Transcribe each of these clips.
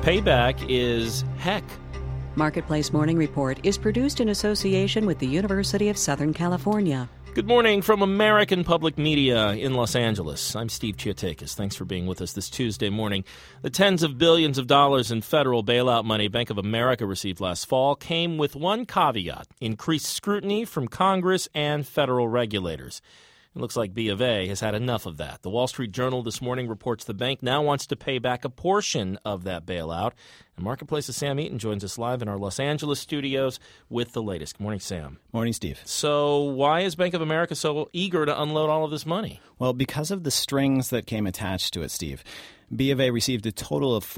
Payback is heck. Marketplace Morning Report is produced in association with the University of Southern California. Good morning from American Public Media in Los Angeles. I'm Steve Chiotakis. Thanks for being with us this Tuesday morning. The tens of billions of dollars in federal bailout money Bank of America received last fall came with one caveat: increased scrutiny from Congress and federal regulators. It looks like B of A has had enough of that. The Wall Street Journal this morning reports the bank now wants to pay back a portion of that bailout. And Marketplace's Sam Eaton joins us live in our Los Angeles studios with the latest. Good morning, Sam. Morning, Steve. So why is Bank of America so eager to unload all of this money? Well, because of the strings that came attached to it, Steve. B of A received a total of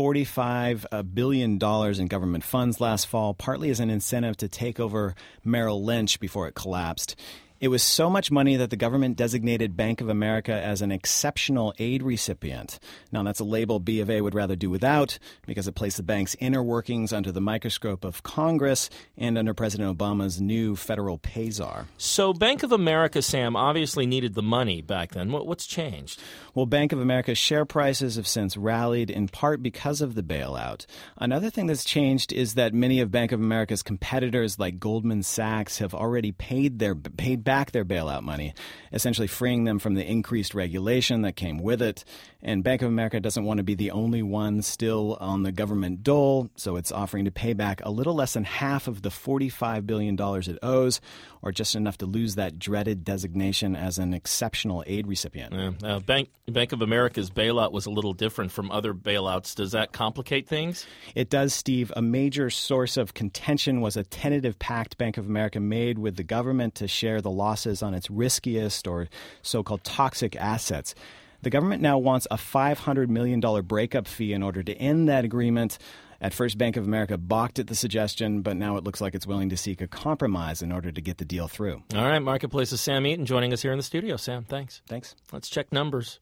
$45 billion in government funds last fall, partly as an incentive to take over Merrill Lynch before it collapsed. It was so much money that the government designated Bank of America as an exceptional aid recipient. Now, that's a label B of A would rather do without because it placed the bank's inner workings under the microscope of Congress and under President Obama's new federal pay czar. So Bank of America, Sam, obviously needed the money back then. What's changed? Well, Bank of America's share prices have since rallied, in part because of the bailout. Another thing that's changed is that many of Bank of America's competitors, like Goldman Sachs, have already paid back their bailout money, essentially freeing them from the increased regulation that came with it. And Bank of America doesn't want to be the only one still on the government dole, so it's offering to pay back a little less than half of the $45 billion it owes, or just enough to lose that dreaded designation as an exceptional aid recipient. Bank of America's bailout was a little different from other bailouts. Does that complicate things? It does, Steve. A major source of contention was a tentative pact Bank of America made with the government to share the losses on its riskiest or so-called toxic assets. The government now wants a $500 million breakup fee in order to end that agreement. At first, Bank of America balked at the suggestion, but now it looks like it's willing to seek a compromise in order to get the deal through. All right, Marketplace's Sam Eaton joining us here in the studio. Sam, thanks. Thanks. Let's check numbers.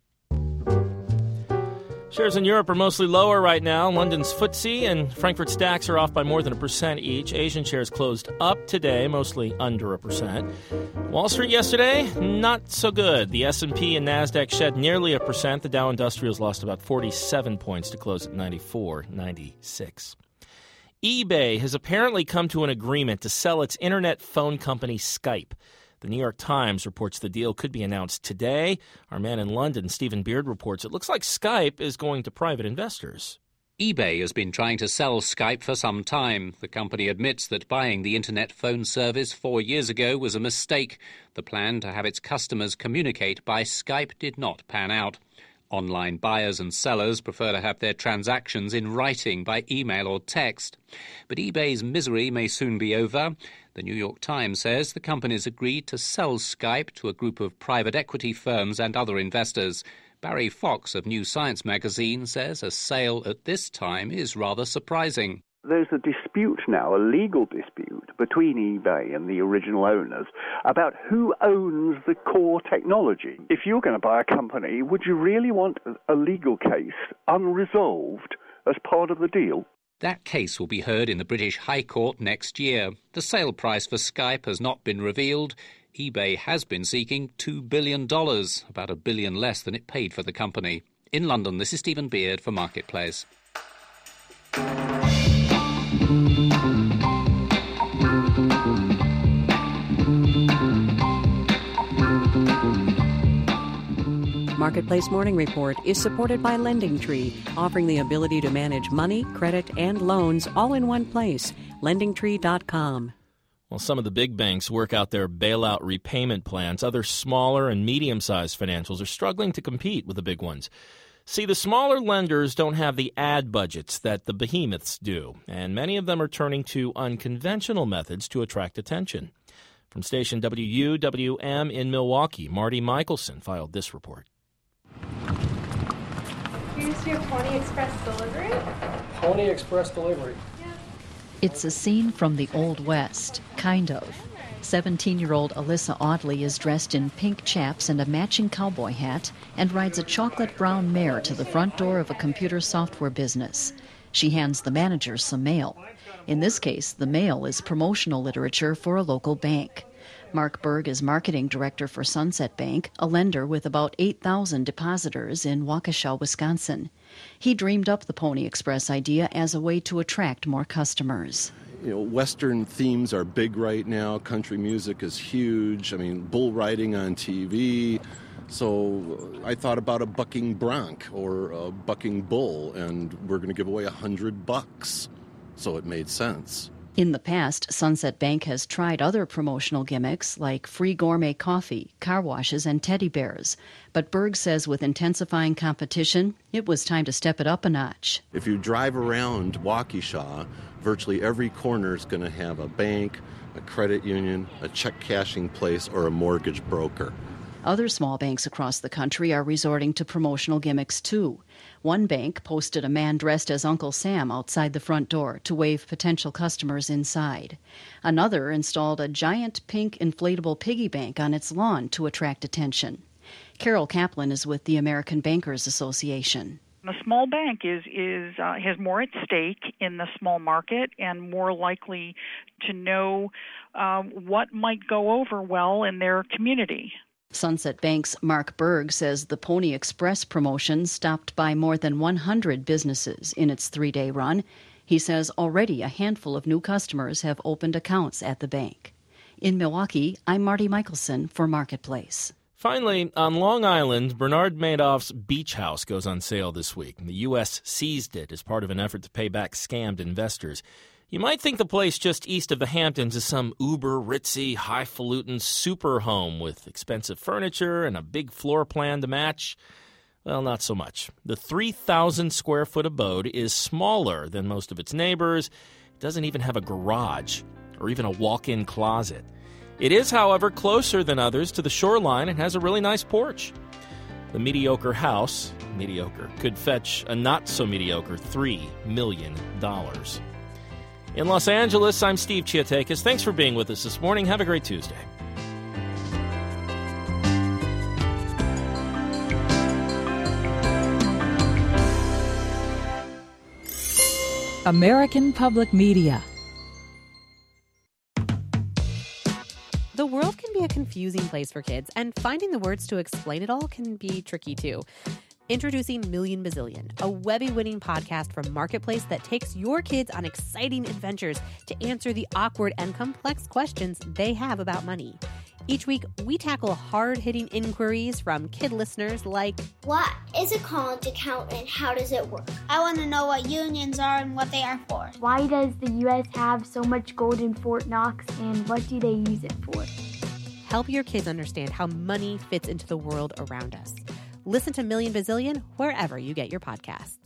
Shares in Europe are mostly lower right now. London's FTSE and Frankfurt stacks are off by more than 1% each. Asian shares closed up today, mostly under 1%. Wall Street yesterday, not so good. The S&P and NASDAQ shed nearly 1%. The Dow Industrials lost about 47 points to close at 94.96. eBay has apparently come to an agreement to sell its internet phone company Skype. The New York Times reports the deal could be announced today. Our man in London, Stephen Beard, reports it looks like Skype is going to private investors. eBay has been trying to sell Skype for some time. The company admits that buying the internet phone service 4 years ago was a mistake. The plan to have its customers communicate by Skype did not pan out. Online buyers and sellers prefer to have their transactions in writing by email or text. But eBay's misery may soon be over. The New York Times says the company's agreed to sell Skype to a group of private equity firms and other investors. Barry Fox of New Science magazine says a sale at this time is rather surprising. There's a dispute now, a legal dispute, between eBay and the original owners about who owns the core technology. If you're going to buy a company, would you really want a legal case unresolved as part of the deal? That case will be heard in the British High Court next year. The sale price for Skype has not been revealed. eBay has been seeking $2 billion, about $1 billion less than it paid for the company. In London, this is Stephen Beard for Marketplace. Marketplace Morning Report is supported by LendingTree, offering the ability to manage money, credit, and loans all in one place. LendingTree.com. Well, some of the big banks work out their bailout repayment plans. Other smaller and medium-sized financials are struggling to compete with the big ones. See, the smaller lenders don't have the ad budgets that the behemoths do, and many of them are turning to unconventional methods to attract attention. From station WUWM in Milwaukee, Marty Michelson filed this report. Here's your Pony Express delivery. Pony Express delivery. It's a scene from the Old West, kind of. 17-year-old Alyssa Audley is dressed in pink chaps and a matching cowboy hat and rides a chocolate brown mare to the front door of a computer software business. She hands the manager some mail. In this case, the mail is promotional literature for a local bank. Mark Berg is marketing director for Sunset Bank, a lender with about 8,000 depositors in Waukesha, Wisconsin. He dreamed up the Pony Express idea as a way to attract more customers. Western themes are big right now. Country music is huge. Bull riding on TV. So I thought about a bucking bronc or a bucking bull, and we're going to give away $100. So it made sense. In the past, Sunset Bank has tried other promotional gimmicks like free gourmet coffee, car washes, and teddy bears. But Berg says with intensifying competition, it was time to step it up a notch. If you drive around Waukesha, virtually every corner is going to have a bank, a credit union, a check cashing place, or a mortgage broker. Other small banks across the country are resorting to promotional gimmicks, too. One bank posted a man dressed as Uncle Sam outside the front door to wave potential customers inside. Another installed a giant pink inflatable piggy bank on its lawn to attract attention. Carol Kaplan is with the American Bankers Association. The small bank has more at stake in the small market and more likely to know what might go over well in their community. Sunset Bank's Mark Berg says the Pony Express promotion stopped by more than 100 businesses in its 3-day run. He says already a handful of new customers have opened accounts at the bank. In Milwaukee, I'm Marty Michelson for Marketplace. Finally, on Long Island, Bernard Madoff's beach house goes on sale this week. The U.S. seized it as part of an effort to pay back scammed investors. You might think the place just east of the Hamptons is some uber-ritzy, highfalutin super home with expensive furniture and a big floor plan to match. Well, not so much. The 3,000-square-foot abode is smaller than most of its neighbors. It doesn't even have a garage or even a walk-in closet. It is, however, closer than others to the shoreline and has a really nice porch. The mediocre house, could fetch a not-so-mediocre $3 million. In Los Angeles, I'm Steve Chiatakis. Thanks for being with us this morning. Have a great Tuesday. American Public Media. The world can be a confusing place for kids, and finding the words to explain it all can be tricky too. Introducing Million Bazillion, a Webby-winning podcast from Marketplace that takes your kids on exciting adventures to answer the awkward and complex questions they have about money. Each week, we tackle hard-hitting inquiries from kid listeners like, what is a college account and how does it work? I want to know what unions are and what they are for. Why does the U.S. have so much gold in Fort Knox, and what do they use it for? Help your kids understand how money fits into the world around us. Listen to Million Bazillion wherever you get your podcasts.